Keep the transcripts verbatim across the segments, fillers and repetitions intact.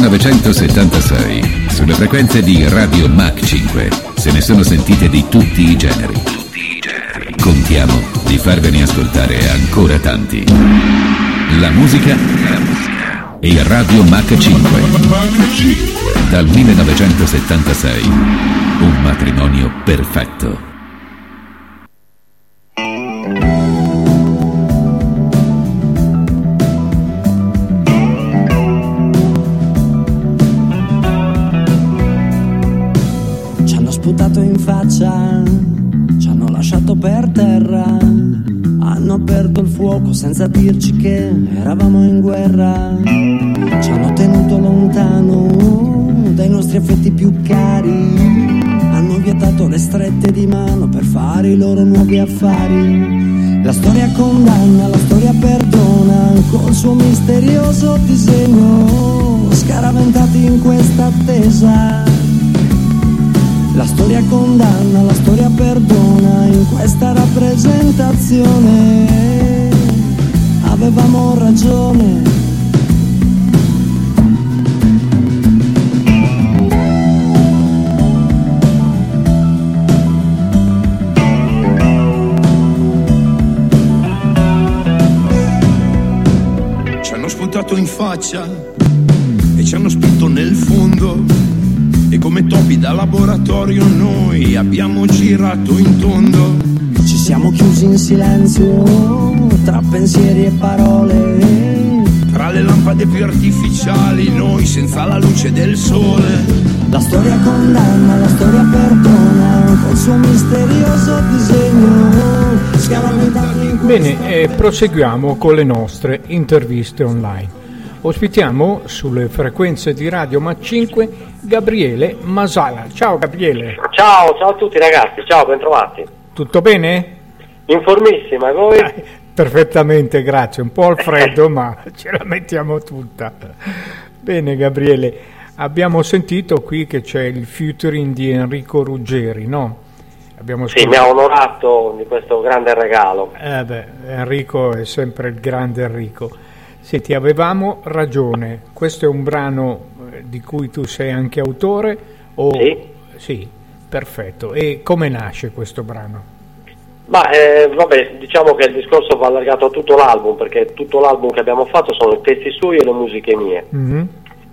millenovecentosettantasei, sulle frequenze di Radio Mach cinque, se ne sono sentite di tutti i generi. Contiamo di farvene ascoltare ancora tanti. La musica e Radio Mach cinque. Dal millenovecentosettantasei, un matrimonio perfetto. In faccia, ci hanno lasciato per terra, hanno aperto il fuoco senza dirci che eravamo in guerra, ci hanno tenuto lontano dai nostri affetti più cari, hanno vietato le strette di mano per fare i loro nuovi affari. La storia condanna, la storia perdona, col suo misterioso disegno, scaraventati in questa attesa. La storia condanna, la storia perdona, in questa rappresentazione avevamo ragione. Ci hanno sputato in faccia e ci hanno spinto nel fondo. E come topi da laboratorio noi abbiamo girato in tondo. Ci siamo chiusi in silenzio, tra pensieri e parole. Tra le lampade più artificiali, noi senza la luce del sole. La storia condanna, la storia perdona, col suo misterioso disegno. Scaraventati in Bene, eh, proseguiamo con le nostre interviste online. Ospitiamo sulle frequenze di Radio Mach cinque Gabriele Masala. Ciao Gabriele. Ciao, ciao a tutti ragazzi, ciao, bentrovati. Tutto bene? Informissima, e voi? Eh, perfettamente, grazie. Un po' al freddo, ma ce la mettiamo tutta. Bene Gabriele, abbiamo sentito qui che c'è il featuring di Enrico Ruggeri, no? Abbiamo sì, mi ha onorato di questo grande regalo. Eh beh, Enrico è sempre il grande Enrico. Senti, avevamo ragione, questo è un brano di cui tu sei anche autore? O... Sì. Sì, perfetto. E come nasce questo brano? Ma eh, vabbè, diciamo che il discorso va allargato a tutto l'album, perché tutto l'album che abbiamo fatto sono i testi suoi e le musiche mie. Mm-hmm.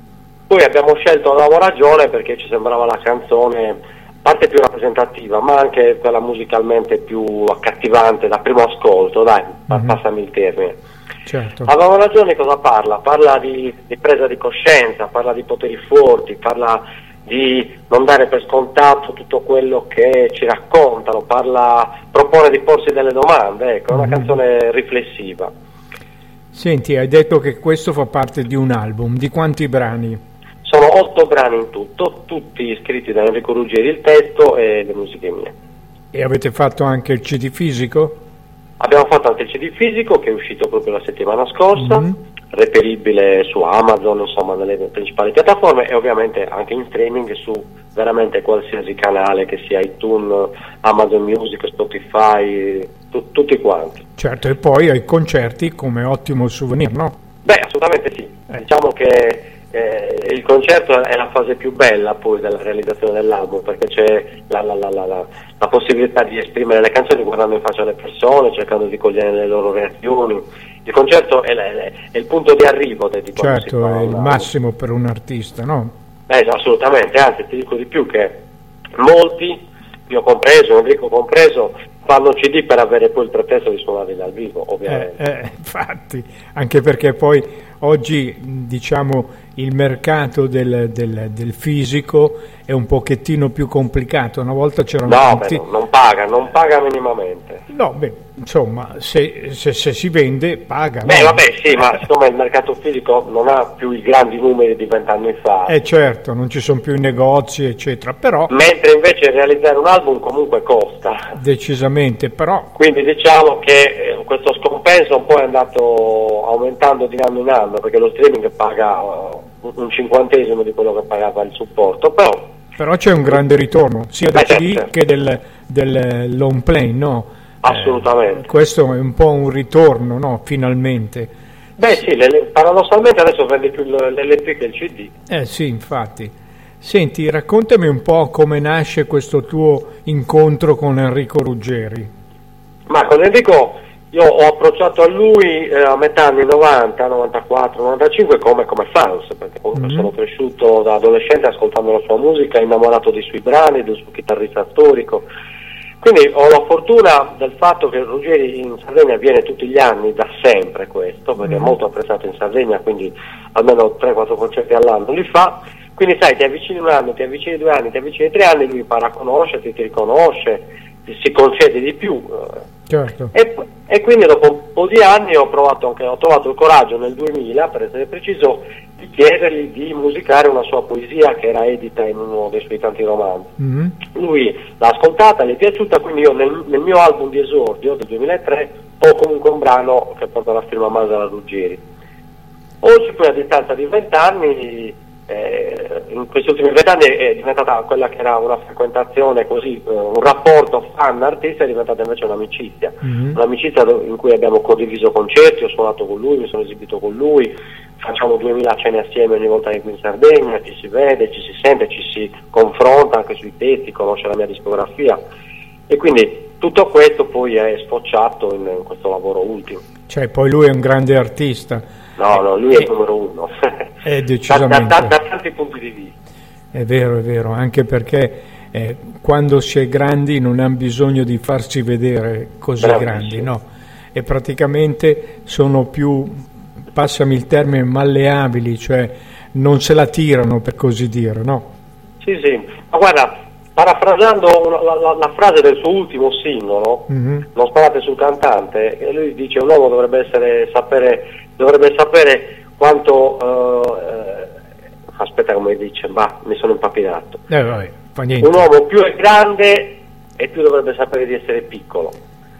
Poi abbiamo scelto Avevo ragione perché ci sembrava la canzone, a parte più rappresentativa, ma anche quella musicalmente più accattivante da primo ascolto, dai, mm-hmm. passami il termine. Certo. Avevamo ragione, cosa parla? Parla di, di presa di coscienza, parla di poteri forti, parla di non dare per scontato tutto quello che ci raccontano, parla, propone di porsi delle domande, ecco, è una mm-hmm. canzone riflessiva. Senti, hai detto che questo fa parte di un album, di quanti brani? Sono otto brani in tutto, tutti scritti da Enrico Ruggeri, il testo e le musiche mie. E avete fatto anche il C D fisico? Abbiamo fatto anche il C D fisico che è uscito proprio la settimana scorsa, mm-hmm. reperibile su Amazon, insomma nelle principali piattaforme e ovviamente anche in streaming su veramente qualsiasi canale che sia iTunes, Amazon Music, Spotify, tu, tutti quanti. Certo, e poi ai concerti come ottimo souvenir, no? Beh, assolutamente sì, eh. diciamo che eh, il concerto è la fase più bella poi della realizzazione dell'album, perché c'è la, la, la, la, la, la possibilità di esprimere le canzoni guardando in faccia alle persone, cercando di cogliere le loro reazioni. Il concerto è, è, è il punto di arrivo di certo, è il massimo per un artista, no? Eh, assolutamente, anzi ti dico di più che molti, io compreso, Enrico compreso, fanno C D per avere poi il pretesto di suonare dal vivo, ovviamente. Eh, eh, infatti, anche perché poi oggi diciamo il mercato del, del, del fisico è un pochettino più complicato. Una volta c'erano no, tutti... beh, no, non paga, non paga minimamente. No, beh, insomma, se, se, se si vende paga. Beh, no? vabbè, sì, ma siccome il mercato fisico non ha più i grandi numeri di vent'anni fa. Eh certo, non ci sono più i negozi, eccetera, però... Mentre invece realizzare un album comunque costa. Decisamente, però... Quindi diciamo che questo scompenso un po' è andato aumentando di anno in anno, perché lo streaming paga un cinquantesimo di quello che pagava il supporto, però... Però c'è un grande ritorno, sia del Beh, C D certo. che del, del long play, no? Assolutamente. Eh, questo è un po' un ritorno, no? Finalmente. Beh sì, le, paradossalmente adesso vendi più l'L P che il C D. Eh sì, infatti. Senti, raccontami un po' come nasce questo tuo incontro con Enrico Ruggeri. Ma con Enrico io ho approcciato a lui eh, a metà anni novanta, novantaquattro, novantacinque come, come fans, perché comunque mm-hmm. sono cresciuto da adolescente ascoltando la sua musica, innamorato dei suoi brani, del suo chitarrista storico. Quindi ho la fortuna del fatto che Ruggeri in Sardegna viene tutti gli anni, da sempre questo, perché mm-hmm. è molto apprezzato in Sardegna, quindi almeno tre quattro concerti all'anno li fa. Quindi sai, ti avvicini un anno, ti avvicini due anni, ti avvicini tre anni, lui impara a conoscerti, ti riconosce, ti, si concede di più. Certo. E, e quindi dopo un po' di anni ho provato anche, ho trovato il coraggio nel duemila, per essere preciso, di chiedergli di musicare una sua poesia che era edita in uno dei suoi tanti romanzi. Mm-hmm. Lui l'ha ascoltata, gli è piaciuta, quindi io nel, nel mio album di esordio del duemilatré ho comunque un brano che porta la firma Masala Ruggeri. Oggi poi a distanza di vent'anni, eh, in questi ultimi vent'anni è diventata quella che era una frequentazione così, eh, un rapporto fan-artista, è diventata invece un'amicizia, mm-hmm. un'amicizia in cui abbiamo condiviso concerti, ho suonato con lui, mi sono esibito con lui, facciamo duemila cene assieme ogni volta che qui in Sardegna, ci si vede, ci si sente, ci si confronta anche sui testi, conosce la mia discografia e quindi tutto questo poi è sfociato in, in questo lavoro ultimo. Cioè poi lui è un grande artista. No, no, lui è il numero uno. È decisamente. Da, da, da, da tanti punti di vista. È vero, è vero, anche perché eh, quando si è grandi non hanno bisogno di farsi vedere così Bravissimo. grandi, no? E praticamente sono più, passami il termine, malleabili, cioè non se la tirano, per così dire, no? Sì, sì, ma guarda, parafrasando una, la, la, la frase del suo ultimo singolo, mm-hmm. non sparate sul cantante, e lui dice un uomo dovrebbe essere sapere dovrebbe sapere quanto eh, aspetta come dice, bah, mi sono impapinato. Eh, vai, fa niente. Un uomo più è grande e più dovrebbe sapere di essere piccolo.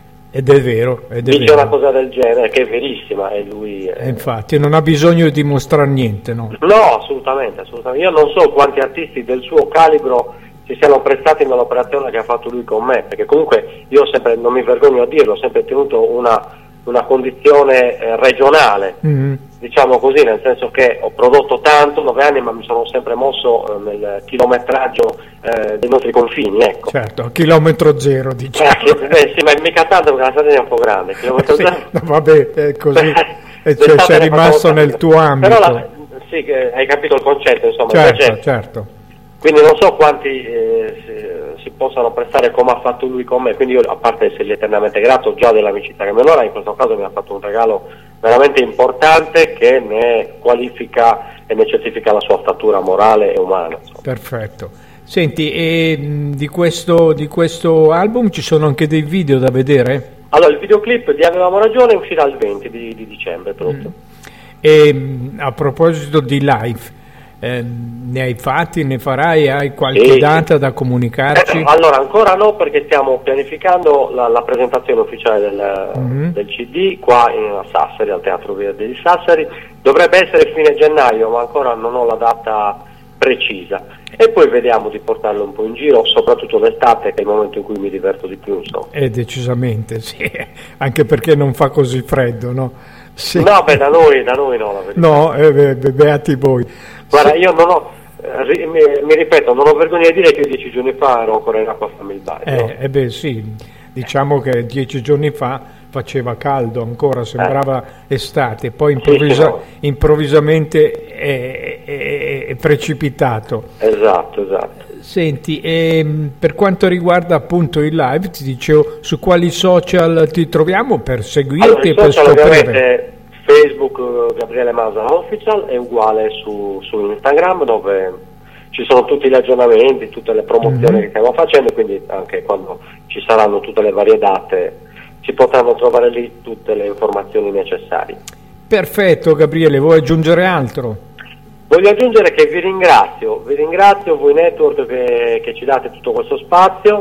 Ed è vero, ed è dice vero. Una cosa del genere che è verissima e lui è... E infatti non ha bisogno di dimostrare niente, no? No, assolutamente, assolutamente. Io non so quanti artisti del suo calibro si siano prestati nell'operazione che ha fatto lui con me, perché comunque io sempre, non mi vergogno a dirlo, ho sempre tenuto una una condizione eh, regionale, mm-hmm. diciamo così, nel senso che ho prodotto tanto, nove anni, ma mi sono sempre mosso eh, nel chilometraggio eh, dei nostri confini, ecco. Certo, a chilometro zero, diciamo. Eh, beh, sì, ma mica tanto perché la Sardegna è un po' grande, chilometro sì, zero. No, vabbè, è così, e cioè, sei rimasto nel tuo ambito. Però la, sì, che hai capito il concetto, insomma. Certo, invece, certo. Quindi non so quanti eh, si, si possano prestare come ha fatto lui con me, quindi io, a parte essergli eternamente grato già dell'amicizia che me lo ha, in questo caso mi ha fatto un regalo veramente importante che ne qualifica e ne certifica la sua statura morale e umana. Insomma. Perfetto. Senti, e di questo, di questo album ci sono anche dei video da vedere? Allora, il videoclip di Avevamo ragione uscirà il venti di, di dicembre proprio. Mm. E a proposito di live, Eh, ne hai fatti, ne farai, hai qualche sì, data sì. da comunicarci? Eh, allora ancora no, perché stiamo pianificando la, la presentazione ufficiale del, mm-hmm. del C D qua in, a Sassari, al Teatro Verde di Sassari. Dovrebbe essere fine gennaio, ma ancora non ho la data precisa, e poi vediamo di portarlo un po' in giro, soprattutto l'estate, che è il momento in cui mi diverto di più, insomma. Eh, decisamente sì, anche perché non fa così freddo, no? Sì. No, beh, da noi, da noi no, la verità. No, eh, beh, beati voi. Guarda, io non ho, eh, mi, mi ripeto, non ho vergogna di dire che io dieci giorni fa ero ancora in acqua a farmi il bagno. Eh, no? eh beh sì, diciamo che dieci giorni fa faceva caldo ancora, sembrava eh. estate, poi improvvisa, sì, sì, no. improvvisamente è, è, è precipitato. Esatto, esatto. Senti, ehm, per quanto riguarda appunto il live, ti dicevo, su quali social ti troviamo per seguirti allora, e per scoprire? Facebook Gabriele Masala Official è uguale su, su Instagram, dove ci sono tutti gli aggiornamenti, tutte le promozioni mm-hmm. che stiamo facendo, quindi anche quando ci saranno tutte le varie date si potranno trovare lì tutte le informazioni necessarie. Perfetto Gabriele, vuoi aggiungere altro? Voglio aggiungere che vi ringrazio, vi ringrazio voi network che, che ci date tutto questo spazio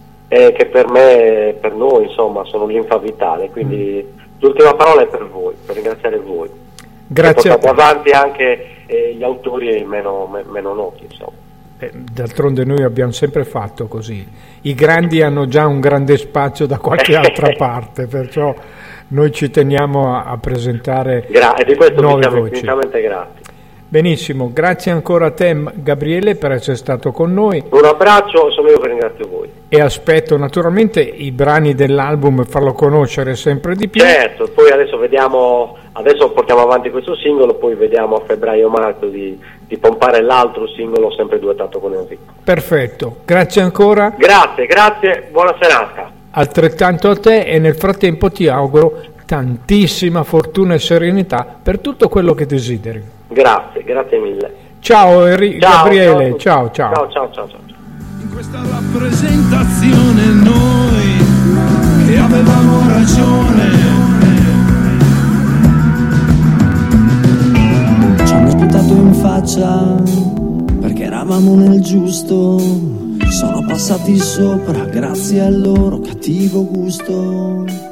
e che per me, per noi insomma sono linfa vitale, quindi mm. l'ultima parola è per voi, per ringraziare voi. Grazie. E portate avanti anche eh, gli autori meno, me, meno noti, insomma. Eh, d'altronde noi abbiamo sempre fatto così. I grandi hanno già un grande spazio da qualche altra parte, perciò noi ci teniamo a, a presentare Gra- e di questo nuove siamo voci. infinitamente grati. Benissimo, grazie ancora a te Gabriele per essere stato con noi. Un abbraccio, sono io che ringrazio voi. E aspetto naturalmente i brani dell'album e farlo conoscere sempre di più. Certo, poi adesso vediamo, adesso portiamo avanti questo singolo, poi vediamo a febbraio-marzo di, di pompare l'altro singolo sempre duettato con Enrico. Perfetto, grazie ancora. Grazie, grazie, buona serata. Altrettanto a te e nel frattempo ti auguro tantissima fortuna e serenità per tutto quello che desideri. Grazie, grazie mille. Ciao, Eri- Ciao, Gabriele, ciao, ciao, ciao. ciao, ciao, ciao. In questa rappresentazione noi che avevamo ragione. Ci hanno sputato in faccia perché eravamo nel giusto. Sono passati sopra grazie al loro cattivo gusto.